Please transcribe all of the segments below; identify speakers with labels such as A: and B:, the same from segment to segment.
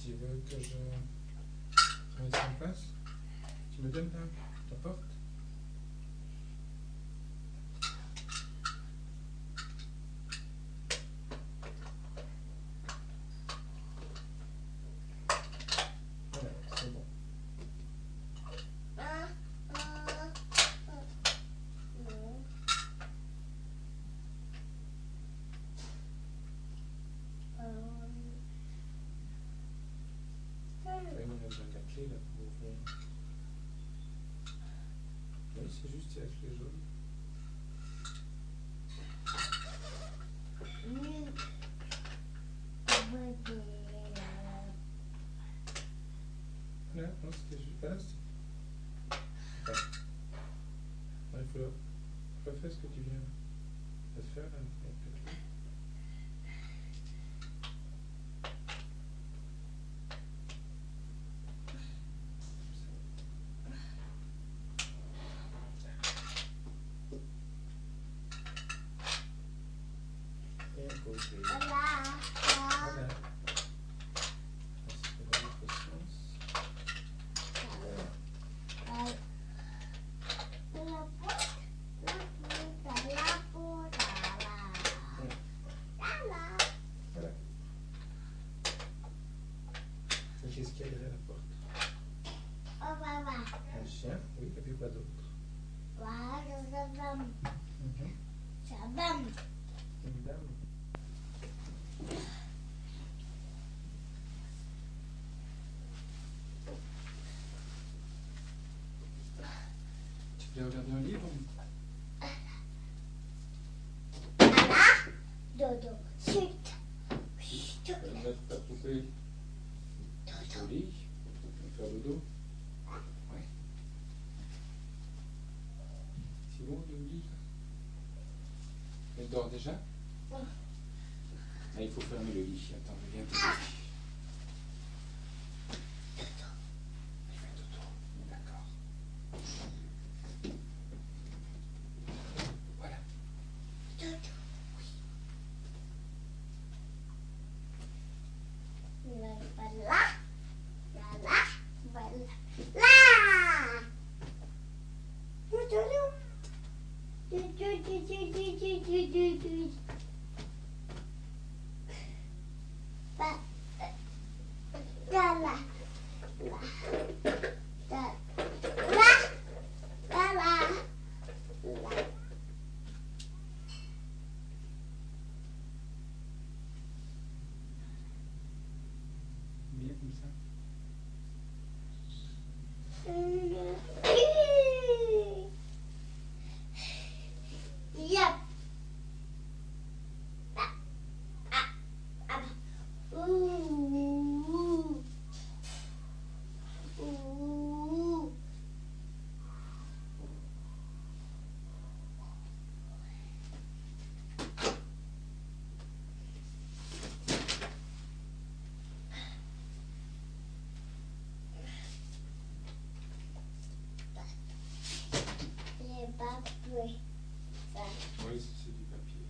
A: Tu veux que je mette ça en place? Tu me donnes ta porte? Voilà, c'est bon. Oui, mais on a besoin de la clé là pour ouvrir. Oui, c'est juste la clé jaune. Voilà, non, c'était juste. Voilà, c'était. Enfin, non, il faut refaire ce que tu viens de faire là, avec la clé. Et à côté. Voilà. C'est dans l'autre sens. Voilà. Et qu'est-ce qu'il y a derrière la porte? Un chien, oui, et puis quoi d'autre? Une dame. Tu voulais regarder un livre?
B: Dodo, chut.
A: Tu vas mettre ta poupée au lit, faire dodo. Ouais. C'est bon, le lit? Elle dort déjà? Ah, il faut fermer le lit. Attends, je viens t'aider. Elle fait dodo. D'accord. Voilà. Bien comme ça.
B: Yep. Ooh. Ooh. J'ai pas pris ça.
A: Oui, c'est du papier.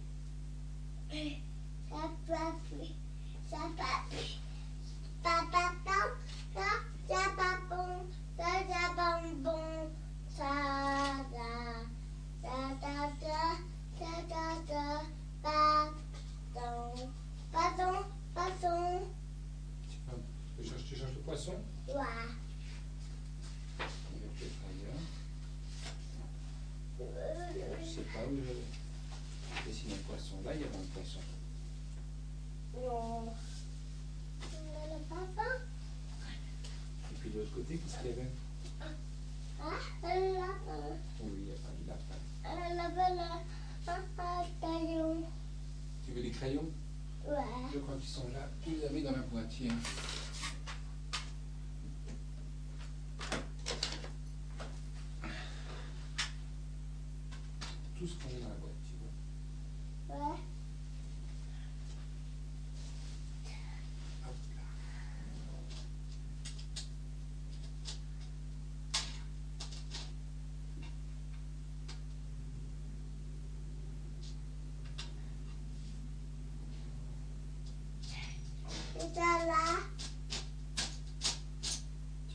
B: Ça pas pris. Ça pas pris. Papa, ça pas bon. Ça pas bon. Ça pardon.
A: Tu cherches le poisson?
B: Ouais.
A: On va peut-être ailleurs. Je sais pas où je dessine un poisson. Là, il y avait un poisson.
B: Non. Le papa?
A: Et puis de l'autre côté, qu'est-ce qu'il y avait?
B: Le lapin.
A: Oui, il y a pas du lapin.
B: Le lapin, crayon.
A: Tu veux des crayons?
B: Ouais.
A: Je crois qu'ils sont là. Tu les avais dans la boîte, tiens. Tout ce qu'on a dans la boîte, tu vois.
B: Ouais.
A: Hop là.
B: C'est ça là.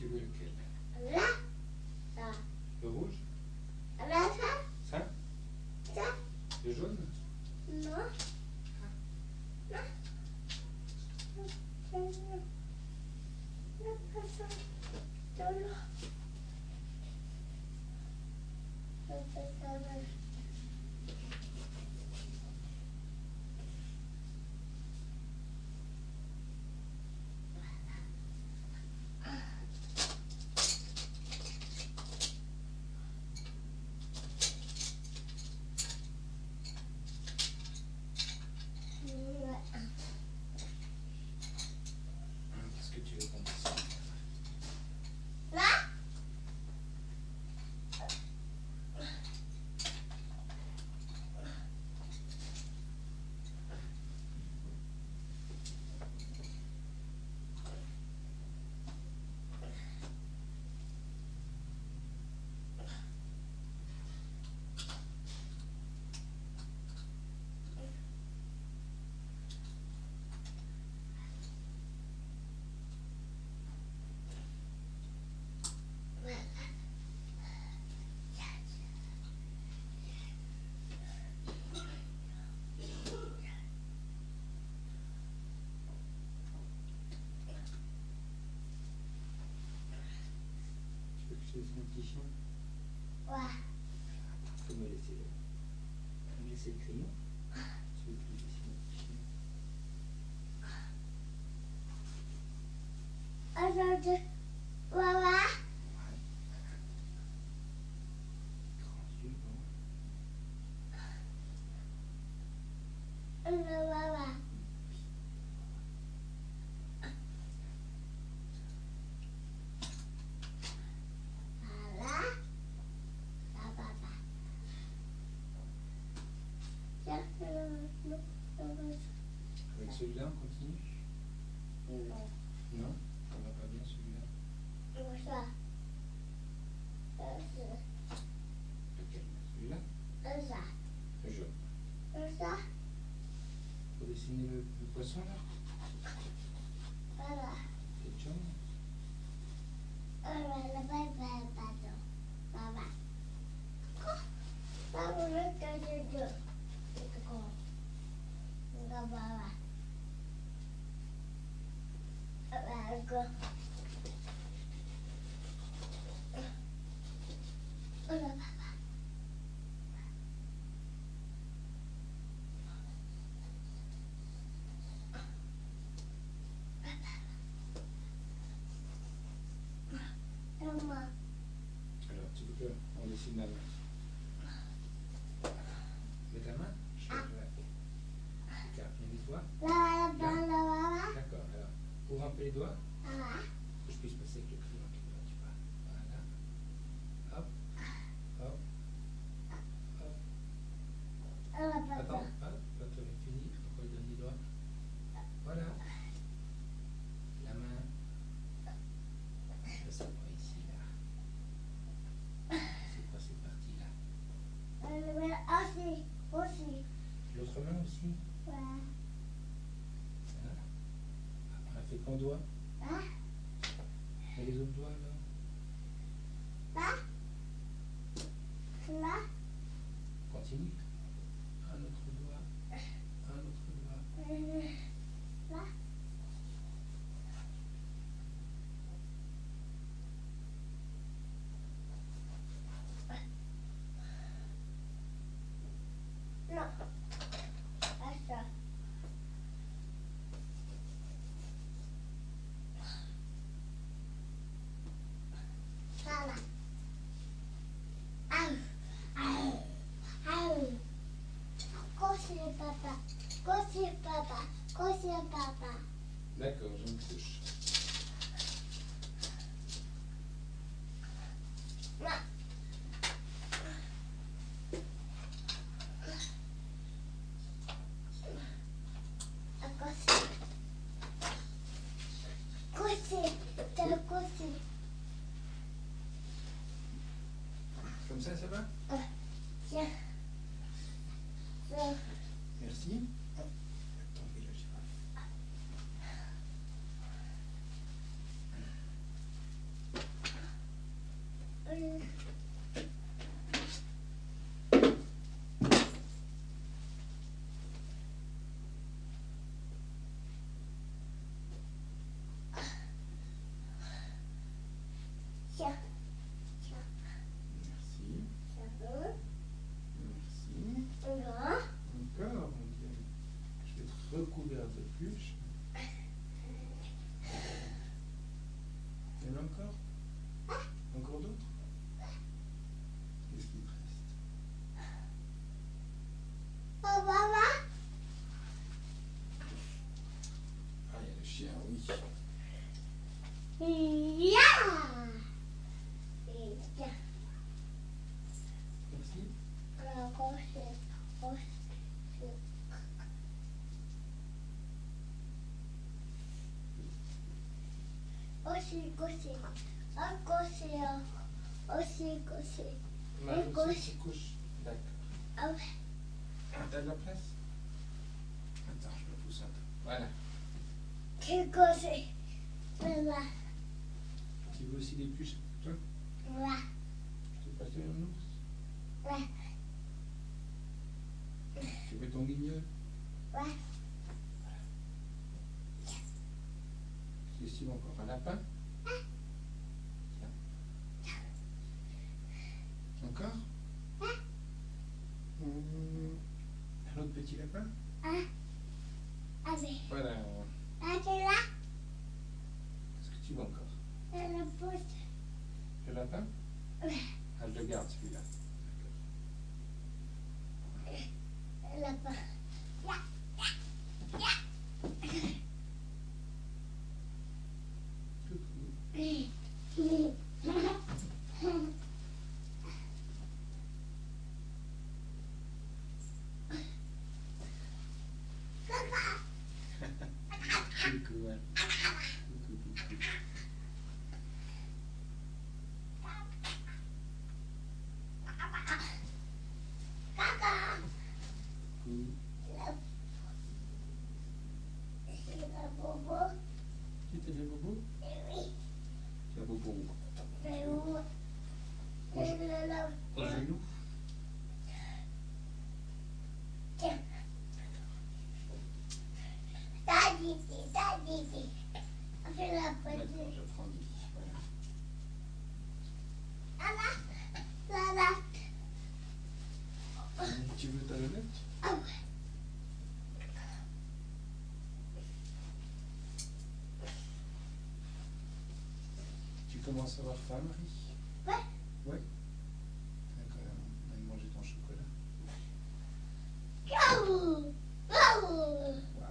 A: Tu veux lequel?
B: Là, ça.
A: Le rouge?
B: Là, ça.
A: Ça?
B: Ça.
A: Le jaune?
B: Non. Là.
A: Qu'est-ce que tu veux qu'on dessine?
B: Là.
A: Tu veux que je te dessine un petit chien?
B: Ouais.
A: Faut me laisser le crayon. Tu veux que je te dessine un petit chien?
B: Aujourd'hui, voilà.
A: Grands yeux, bon.
B: Voilà. Voilà. Ça va pas. Tiens,
A: Avec celui-là, on continue?
B: non.
A: Non? Ça va pas bien celui-là?
B: Ça.
A: Lequel? Celui-là?
B: Ça.
A: Le jaune.
B: Ça.
A: Faut dessiner le poisson là?
B: Voilà.
A: C'est le jaune?
B: Voilà. Pardon. Voilà. Voilà.
A: Alors, tu veux qu'on dessine la main? Avec la main? Je fais Regarde, il y a les doigts. D'accord, alors, ouvre un peu les doigts, que je puisse passer avec le crayon avec les doigts, tu vois. Voilà. Hop, hop, hop. Attends, hop, quand tu auras fini, encore le dernier doigt. Voilà. La main. Ça, c'est quoi ici, là? C'est quoi cette partie-là?
B: Aussi.
A: L'autre main aussi?
B: Ouais.
A: Voilà. On a fait qu'un doigt. Et les autres doigts, là? Continue. Un autre doigt. Un autre doigt.
B: Papa.
A: D'accord, je me couche. Comme ça va?
B: Tiens.
A: Merci. Attends, là, je vais. veux encore? Encore d'autres? Qu'est-ce qu'il te reste?
B: Oh, maman.
A: Ah, il y a le chien, oui.
B: Yeah.
A: Merci. Marie aussi se couche. D'accord. T'as de la place? Attends, je me pousse un peu. Voilà. Tu veux aussi des puces, toi? Je te passe un ours? Tu veux ton guignol? Qu'est-ce qu'il y a encore? Un lapin? Tiens. Encore? Un autre petit lapin? Voilà. Qu'est-ce que tu veux encore? Le lapin? Ah, je le garde celui-là. Coucou. Coucou, hein. Coucou, coucou. Coucou. Tu t'es bien bobo? Tu as bobo où? Au genou? D'accord, je prends 10. Voilà. Tu veux ta lunette? Tu commences à avoir faim, Marie? Ouais. D'accord, on a mangé ton chocolat. Waouh, waouh.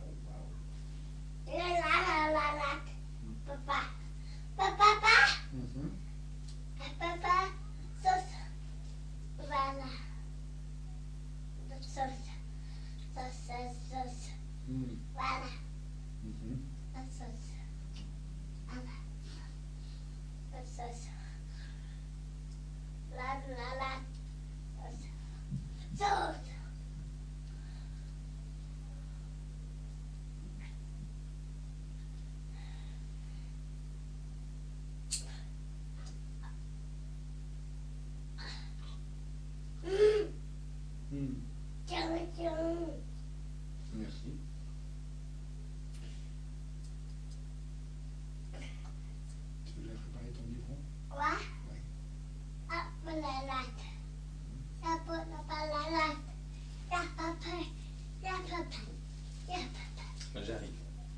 A: Merci. Tu veux déjà préparer ton biberon? Ouais. J'arrive.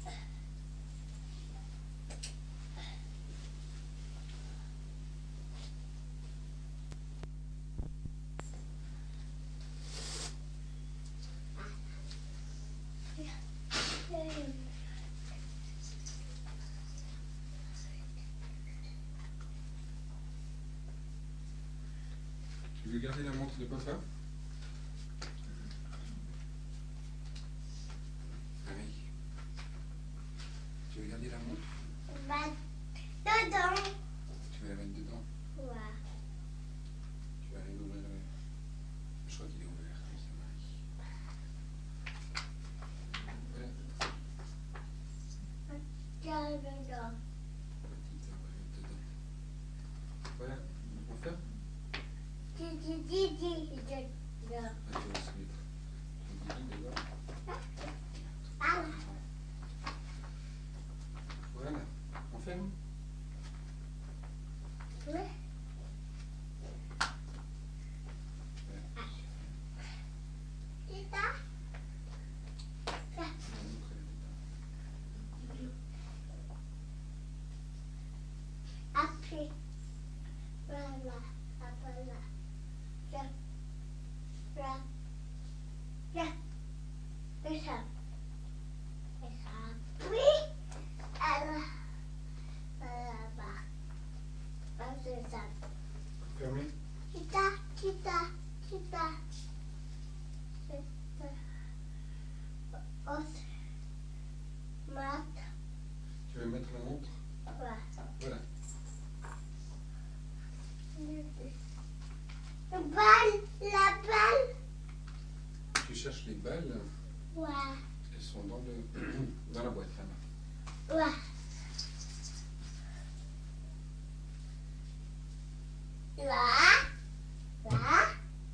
A: Tu veux garder la montre de papa? Oui. Tu veux garder la montre? Tu veux la mettre dedans? Tu vas aller l'ouvrir. Je crois qu'il est ouvert. Oui, ça marche. Voilà. Petite, on va mettre dedans. Voilà. On peut faire? étoiles,
B: Ouais.
A: elles sont dans la boîte là-bas.
B: Ouais. Là. Là.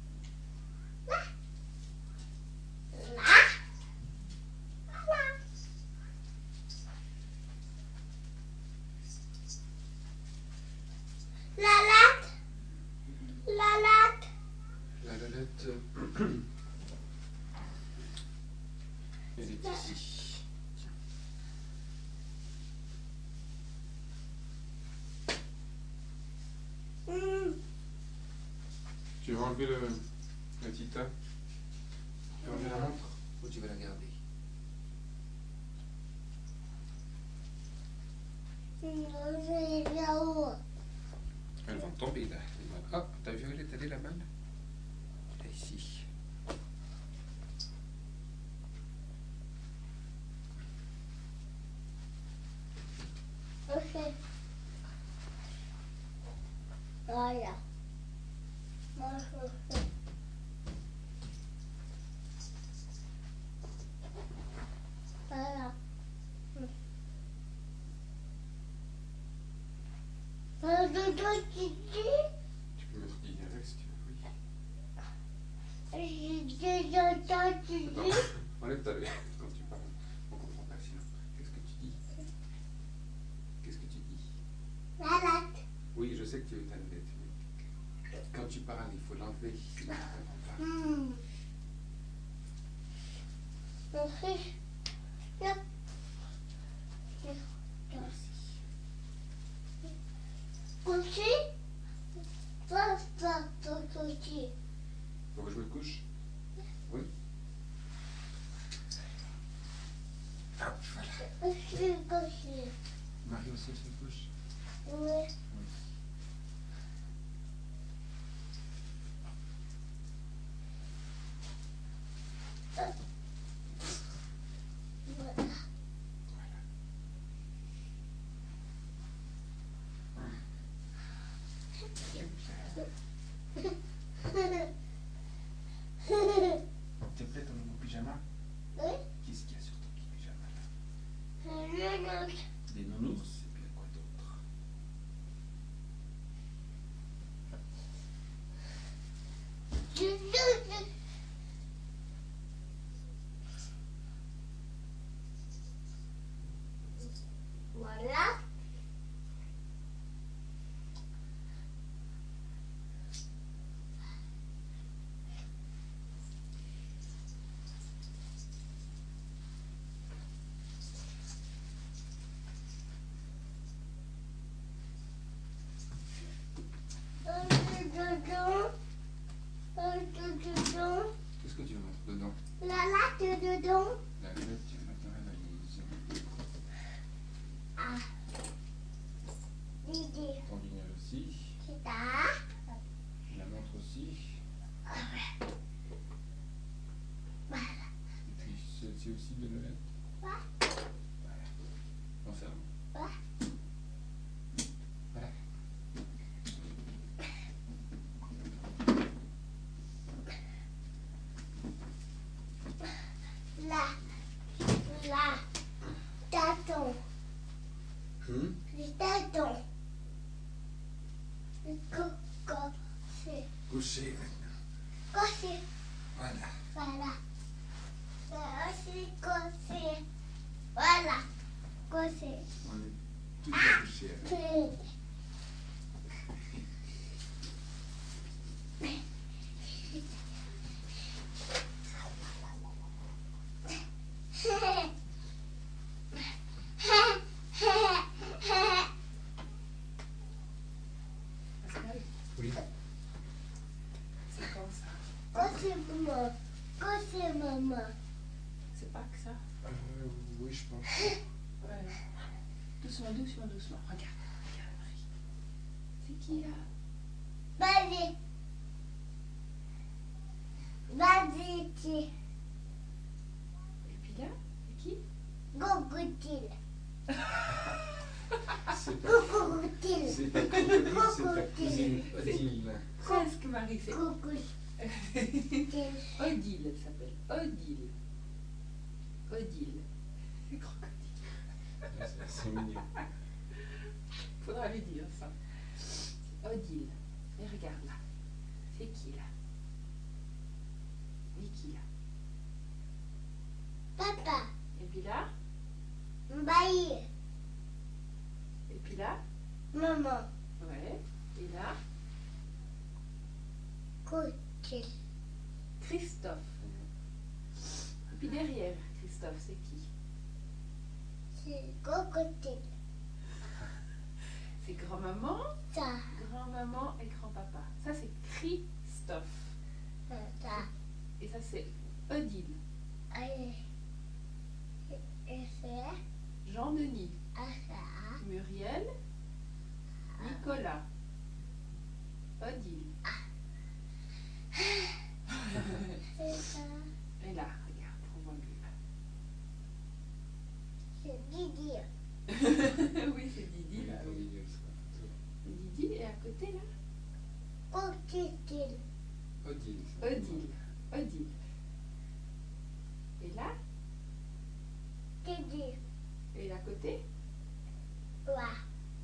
A: La lalette, elle est ici. Tiens. Tu veux enlever le tita? Tu veux enlever la montre ou tu vas la garder? Elles vont tomber là. Ah, t'as vu où elle est allée la balle? Elle est ici.
B: Ok. Voilà. Voilà.
A: Tu peux mettre Guy avec si tu veux, oui.
B: Voilà.
A: Enlève ta veste quand tu parles. On comprend pas sinon. Qu'est-ce que tu dis? Qu'est-ce que tu dis? Oui, je sais que tu veux ta lalette. Mais quand tu parles, il faut l'enlever. Sinon, on comprend pas. Merci. Faut que je me couche? Oui. Ah, voilà. Marie aussi elle se couche?
B: Oui.
A: T'es prête à mon pyjama?
B: Oui.
A: Qu'est-ce qu'il y a sur ton petit pyjama là? Des nounours et puis quoi d'autre?
B: Voilà.
A: Qu'est-ce que tu veux mettre dedans?
B: La latte dedans.
A: La lalette, tu veux mettre dans la valise.
B: Ah. Didi.
A: Ton dîner aussi.
B: C'est ça.
A: La montre aussi.
B: Voilà.
A: Et puis celle-ci aussi de lalette.
B: Ouais.
A: Voilà. Enferme.
B: Ouais.
A: Voilà.
B: Là. Tâton. Les tâtons. Le cossé.
A: Coucher maintenant.
B: Cossé.
A: Voilà.
B: Voilà. Cossé, cossé. Voilà. Cossé.
A: On est tous couchés.
C: Pascal,
A: Oui.
C: c'est quand ça?
B: Cossé, maman. Cossé, maman.
C: C'est pas que ça?
A: Oui, je pense.
C: Ouais. Doucement, doucement, doucement. Regarde, regarde, Marie. C'est qui là?
B: Vas-y. Vas-y, tu.
C: Et puis là, c'est qui?
B: Gogoutine.
A: C'est ta
B: Gogoutine.
A: c'est ta cousine Odile.
C: Presque, Marie. C'est...
B: Gogoutine.
C: Odile, elle s'appelle. Odile. Odile. Crocodile.
A: C'est mignon.
C: Faudra lui dire ça. Odile. Et regarde là. C'est qui là? Et qui là?
B: Papa.
C: Et puis là?
B: Baï.
C: Et puis là?
B: Maman.
C: Ouais. Et là?
B: Côté.
C: Christophe. Et puis derrière, Christophe, c'est qui?
B: C'est crocodile.
C: C'est grand-maman,
B: Ça.
C: grand-maman et grand-papa. Ça, c'est Christophe.
B: Ça.
C: Et ça, c'est Odile.
B: Allez. Et c'est
C: Jean-Denis.
B: ça.
C: Muriel. Nicolas. Odile.
B: C'est ça.
C: Et là, regarde, on voit mieux.
B: C'est Didi.
C: Oui, c'est Didi, là.
A: Trop
C: Oui.
A: mignon, ça.
C: Didi est à côté, là.
B: Crocodile.
A: Odile.
C: Odile. Odile. Et là,
B: Didi.
C: et à côté,
B: Ouais.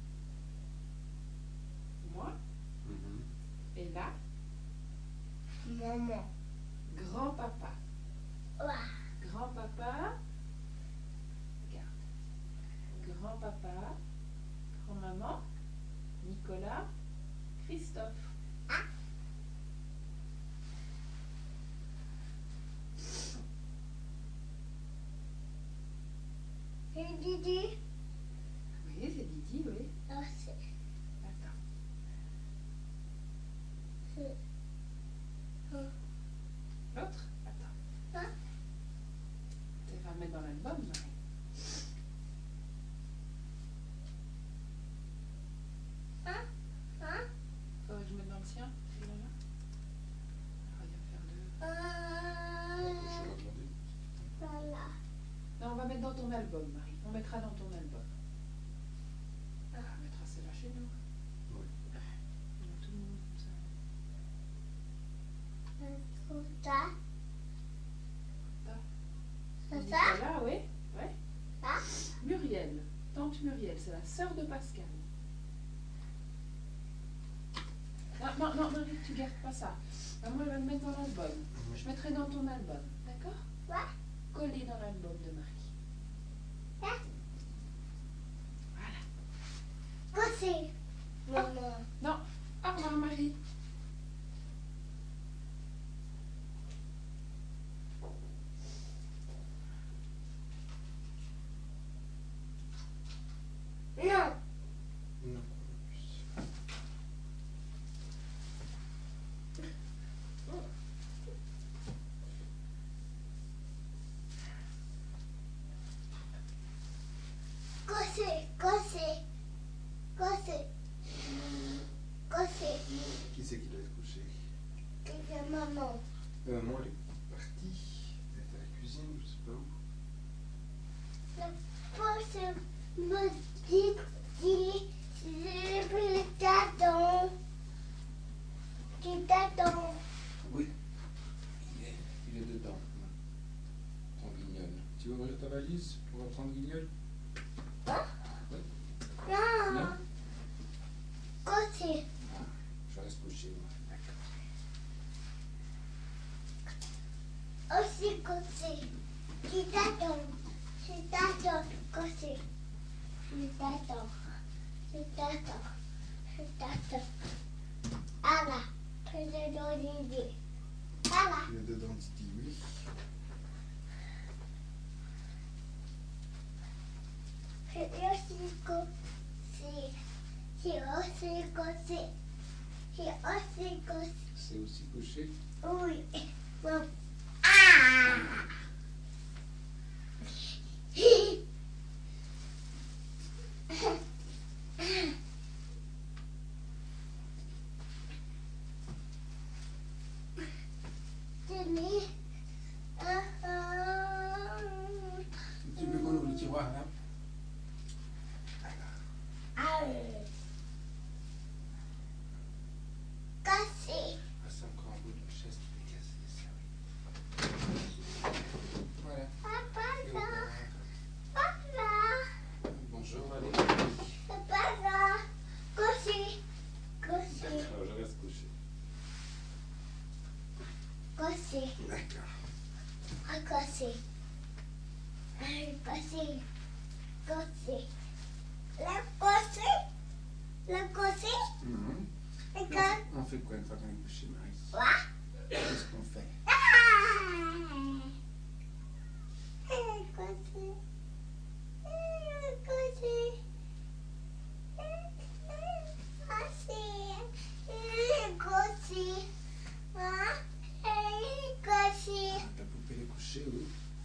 C: moi.
A: Mhm.
C: Et là,
B: Maman.
C: grand-papa.
B: Ouais.
C: Grand-papa. Regarde. Grand-papa. Grand-maman. Nicolas. Christophe.
B: C'est Didi.
C: Oui, c'est Didi, oui.
B: Oh, c'est.
C: Attends.
B: C'est.
C: L'autre? Attends.
B: Hein?
C: Tu vas mettre dans l'album, Marie.
B: Hein?
C: Faudrait que je mette dans le sien, celui-là. Ah, il va faire deux.
A: Je vais demander.
B: Voilà.
C: Non, on va mettre dans ton album, Marie. On mettra dans ton album. On mettra celle-là chez nous.
A: Oui.
C: On a tout le monde comme ça.
B: C'est ça. C'est ça.
C: Nicolas, oui. Ouais.
B: Ça.
C: Muriel. Tante Muriel, c'est la sœur de Pascal. Non, Marie, tu gardes pas ça. Moi, je vais le mettre dans l'album. Je mettrai dans ton album. D'accord?
B: Ouais.
C: Collé dans l'album de Marie.
B: Ouais.
C: Voilà.
B: Côté. Maman.
C: Non. Au revoir, Marie.
B: Non.
A: Non.
B: Côté. Côté. Côté. Côté.
A: Qui c'est qui doit être couché?
B: C'est maman.
A: Maman, elle est partie. Elle est à la cuisine, je sais pas où.
B: Côté me dit je t'attends. Tu t'attends.
A: Oui. Il est dedans. Ton guignol. Tu veux ouvrir ta valise pour reprendre guignol?
B: Non.
A: Non.
B: Côté.
A: Ah, je reste couché, moi. D'accord.
B: Aussi côté. Tu t'attends. Tu t'attends. Côté. Tu t'attends. Tu t'attends. Tu t'attends. Ah là. Tu te donnes l'idée. Ah là.
A: Il est dedans, Didi, oui.
B: C'est aussi côté. C'est aussi côté. C'est aussi côté.
A: C'est aussi couché.
B: Oui. Bon. Ah! Tenez.
A: Tu veux qu'on ouvre le tiroir, là?
B: Ah. Cassé.
A: Ah, c'est encore un bout de chaise.
D: faire un coucher, Marie?
B: Quoi?
D: Qu'est-ce qu'on fait? Ta poupée est couchée où?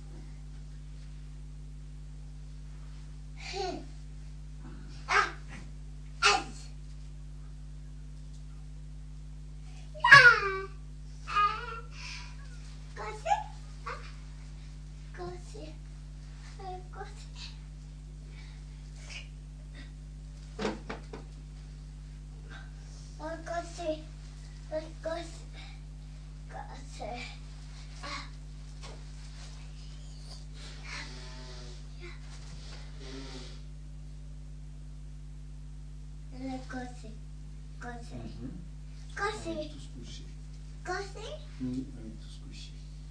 D: On est tous couchés. Oui, on est tous couchés.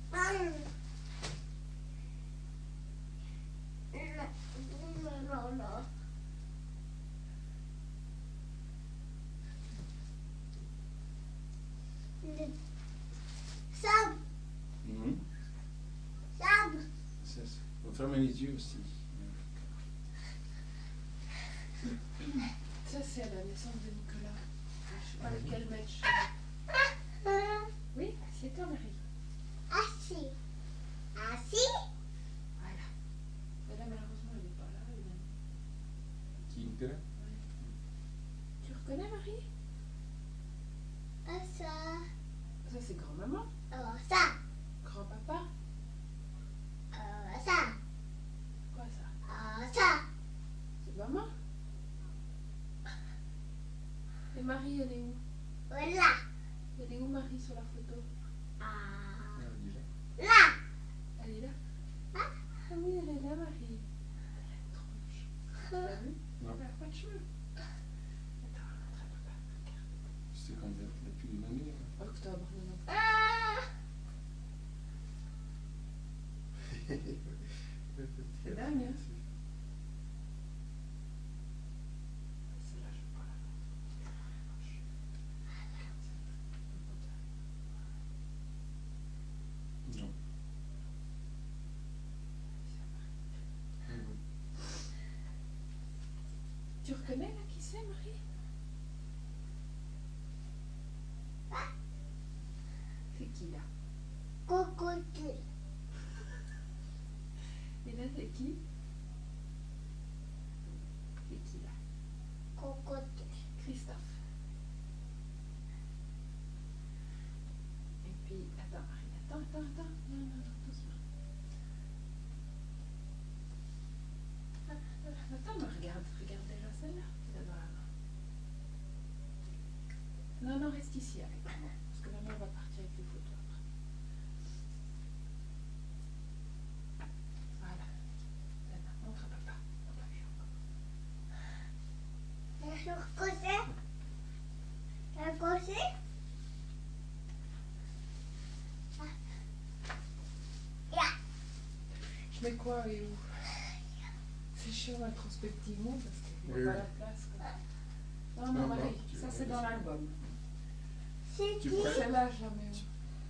D: Mhm. On ferme les yeux aussi.
C: Ça, c'est à la naissance de Nicolas. Je sais pas lequel match. Oui, assieds-toi, Marie.
B: Assis.
C: Voilà. Mais là, malheureusement, il n'est pas là.
D: Qui, Nicolas?
C: Tu reconnais, Marie? Ça, c'est grand-maman. Grand-papa. Quoi, ça? C'est maman. Et Marie, elle est où? Elle est où, Marie, sur la photo? Elle est là? Ah oui, elle est là, Marie. Elle est trop moche. Tu l'as vu?
D: Non.
C: Elle n'a pas de cheveux. Attends, montre à papa. Regarde.
D: C'est quand elle n'a plus une année.
C: Octobre, non. C'est dingue, hein? Celle-là, je veux pas la moche.
D: Non.
C: Tu reconnais là qui c'est, Marie? C'est qui là? Et là, c'est qui? C'est qui là? Christophe. Et puis, attends, Marie, attends. Non, doucement. Attends, mais regarde déjà celle-là. Là dans la main. Non, reste ici avec maman. Parce que maman va partir avec les photos après. Voilà. Maintenant, montre à papa. On l'a vu encore. Je mets quoi et où? C'est chiant introspectivement parce qu'il n'y a pas la place. Quoi. Non, Marie, ça c'est dans l'album.
D: Tu prends
C: Celle-là, je la mets où?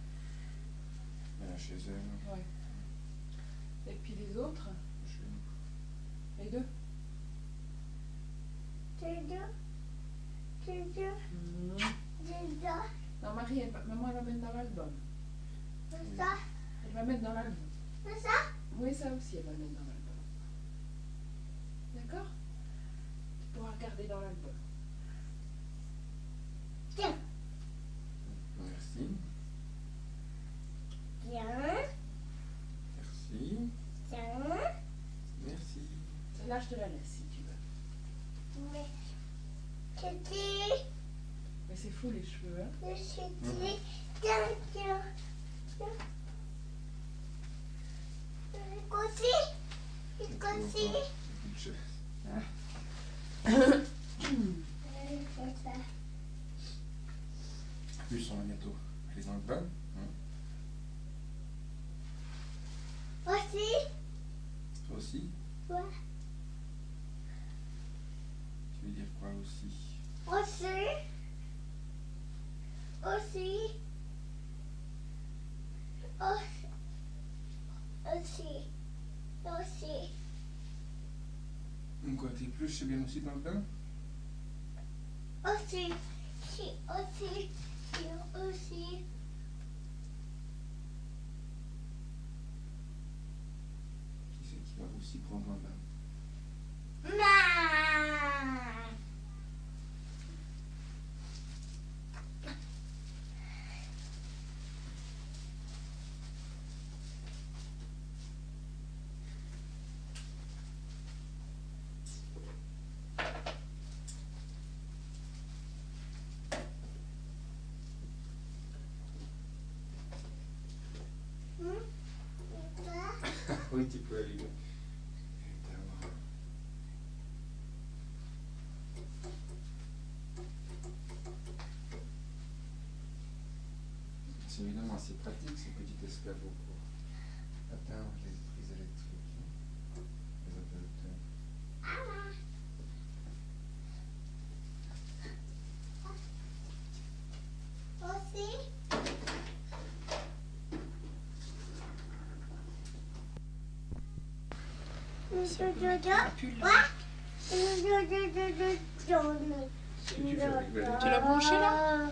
D: Chez elle.
C: Ouais. Et puis les autres?
D: Chez nous.
C: Les deux? Non, Marie, maman, elle va mettre dans l'album. Elle va mettre dans l'album. Oui, ça aussi, elle va mettre dans l'album. D'accord? Tu pourras regarder dans l'album.
D: Merci. Merci.
C: Celle-là, je te la laisse si tu veux. Mais c'est fou les cheveux, hein?
D: Plus on va bientôt aller dans le bain. Toi aussi? Tu veux dire quoi aussi?
B: Aussi. Aussi.
D: Quoi, tes peluches, c'est bien aussi dans le bain?
B: Aussi. Aussi. Aussi.
D: Qui c'est qui va aussi prendre un bain? Oui, tu peux allumer. C'est évidemment assez pratique ces petits escabeaux pour atteindre les prises électriques, les interrupteurs.
B: Aussi.
C: Tu l'as branché là? Non,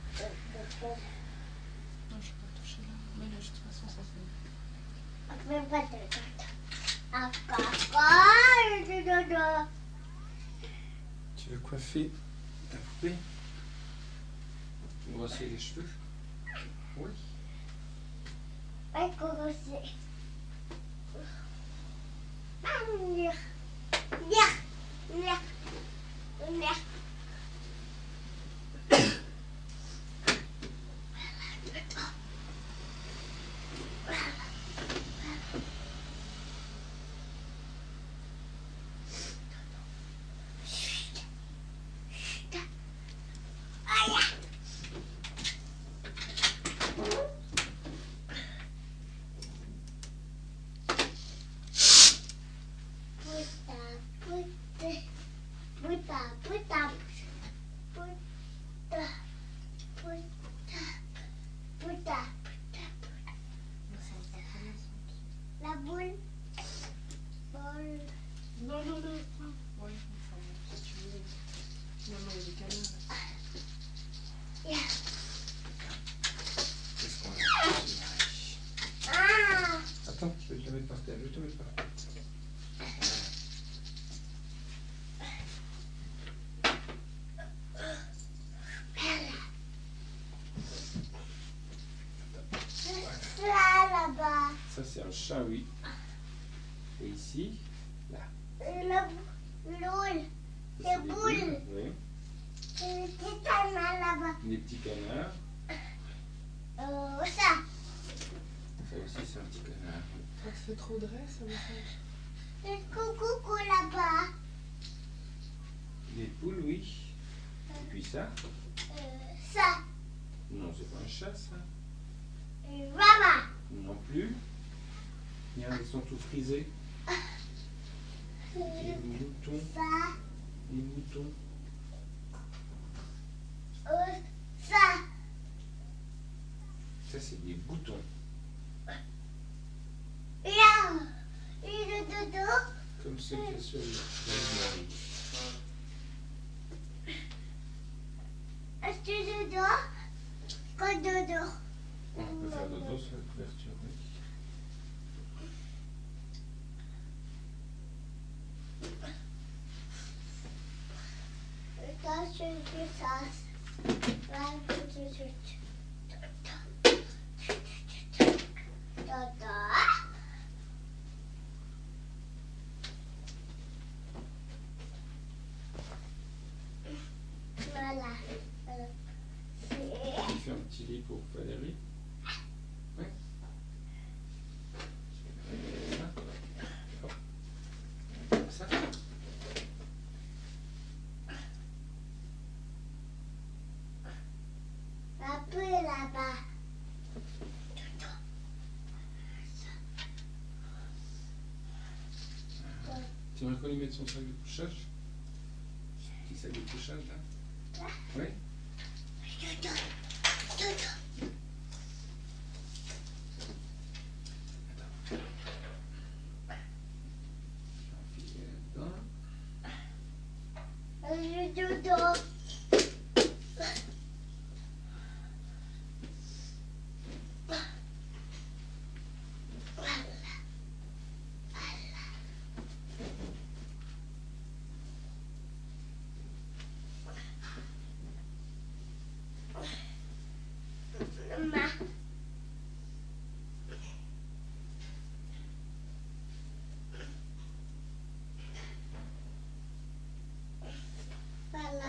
C: je ne vais pas toucher là. Mais là, de toute façon, ça fait.
D: Tu veux coiffer ta poupée? Brosser les cheveux? Oui.
B: La boule.
C: Non. Oui, enfin, si tu veux. Non, il y a des canards.
D: Qu'est-ce qu'on a? Attends, je vais te le mettre par terre.
B: Là-bas.
D: Ça, c'est un chat, oui. Et ici, là.
B: L'oule.
D: Ça,
B: Les
D: c'est des
B: boules.
D: Oui.
B: Les petits canards là-bas.
D: Les petits canards.
B: Ça.
D: Ça aussi, c'est un petit canard.
C: Ça te fait trop de rêve, ça me fait.
B: Le coucou là-bas.
D: Les poules, oui. Et puis ça?
B: Ça.
D: Non, c'est pas un chat, ça.
B: Maman.
D: Non plus. Regarde, ils sont tous frisés. Les moutons.
B: Ça.
D: Les moutons.
B: Ça.
D: Ça, c'est des boutons.
B: Là. Et le dodo.
D: Comme ceux qu'il y a sur le mari.
B: Est-ce que dodo? Quoi dodo?
D: On peut faire dodo sur la couverture, oui.
B: Ça, c'est ça. Là, dodo. Voilà.
D: Tu fais un petit lit pour Valérie. Oui. Ça. Hop. Comme ça.
B: Un peu là-bas.
D: Tu aimerais qu'on lui mette son sac de couchage? Son petit sac de couchage, là? Oui.
B: Dodo. dodo. Maman. Voilà.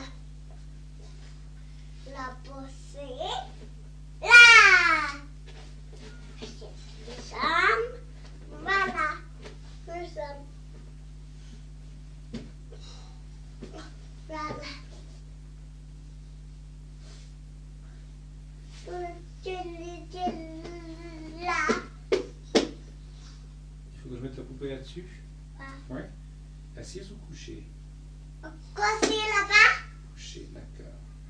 B: La poussée. Là. Nous sommes. Voilà. Nous sommes. Voilà. Là.
A: Il faut que je mette la poupée là-dessus. Ouais. Assise ou couchée?
B: Couché là-bas.
A: Couchée, d'accord.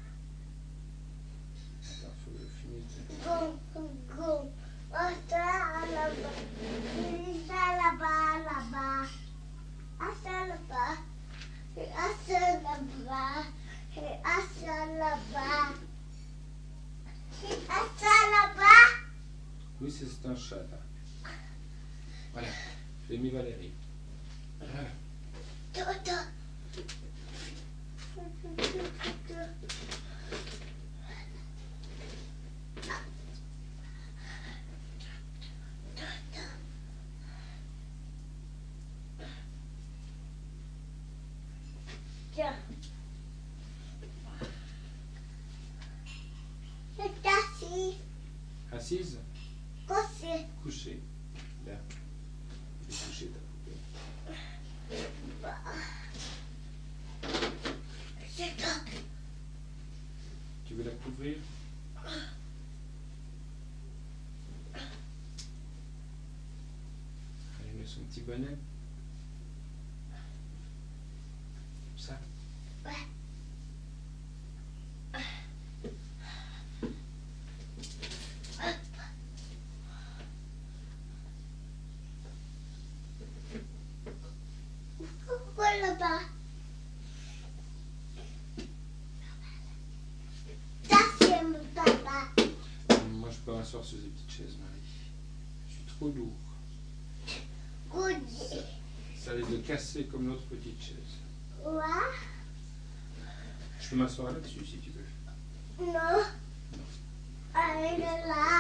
A: Attends, il faut que je finisse.
B: Go. Oh, ça là-bas. Ça là-bas, là-bas. Ah, ça là-bas. Ah, ça là-bas. Ah, ça là-bas. Ah, ça là-bas.
A: Oui, c'est un chat là. Voilà, j'ai mis Valérie. Voilà.
B: Toto. Tiens. C'est assis.
A: Assise,
B: Couché.
A: couchée. Là. Et couchée ta poupée.
B: C'est ça.
A: Tu veux la couvrir? Elle met son petit bonnet. Ça.
B: Ouais. Pourquoi là-bas? Ça, c'est mon papa.
A: Moi, je peux m'asseoir sur ces petites chaises, Marie. Je suis trop lourd.
B: Goody.
A: Ça allait de casser comme l'autre petite chaise.
B: Ouais.
A: Je peux m'asseoir là-dessus si tu veux.
B: Non. Elle est là.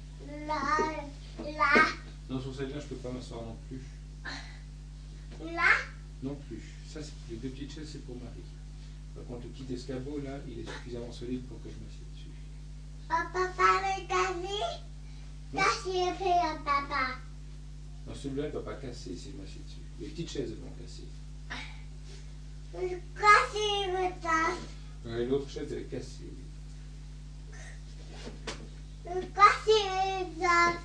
B: Là.
A: Non, sur celle-là, je peux pas m'asseoir non plus.
B: Là.
A: Non plus. Ça, les deux petites chaises, c'est pour Marie. Par contre, le petit escabeau, là, il est suffisamment solide pour que je m'assieds dessus.
B: Papa le cassé. Cassé fait un papa.
A: Non, celui-là, il ne va pas casser si je m'assieds dessus. Les petites chaises, elles vont casser.
B: Cassé le tas.
A: Et l'autre chaise, elle est cassée.
B: Cassé le tas.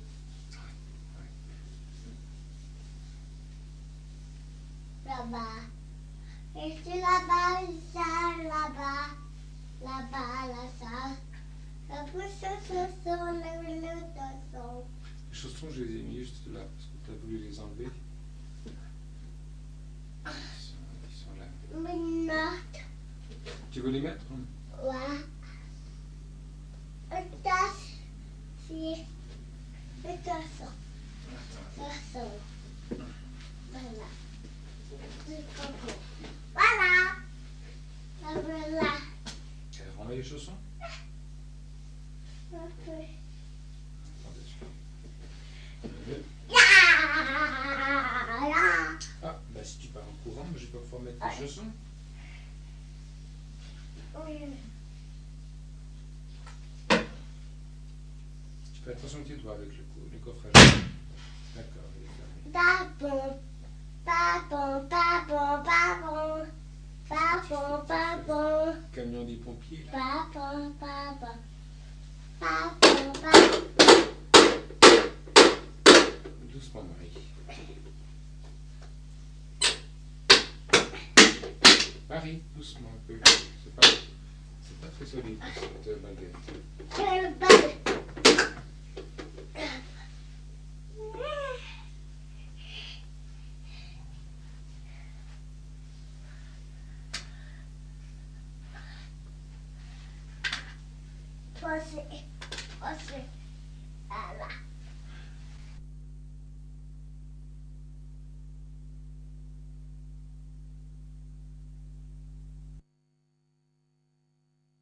B: Là-bas. Et c'est là-bas, ça, là-bas. Là-bas, là, ça. La pousse, le tasson.
A: Les chaussons, je les ai mis juste là, parce que tu as voulu les enlever. Ils sont là.
B: Mais non.
A: Tu veux les mettre?
B: Ouais. Le tasse. Si. Le tasson. Tasson. Voilà. Voilà. Voilà.
A: Remets les chaussons?
B: Ok.
A: Attendez. Ah, bah si tu pars en courant, je vais pas pouvoir mettre tes chaussons.
B: Oui.
A: Tu fais attention avec tes doigts avec le coffrage. D'accord, il est fermé.
B: Papon. Papon, papon, papon. Papon, papon.
A: Camion des pompiers, là.
B: Papon, papon. Papon, papon.
A: Doucement, Marie. Marie, doucement un peu. C'est pas très solide, cette baguette.
B: Quelle balle. Aussi. Voilà.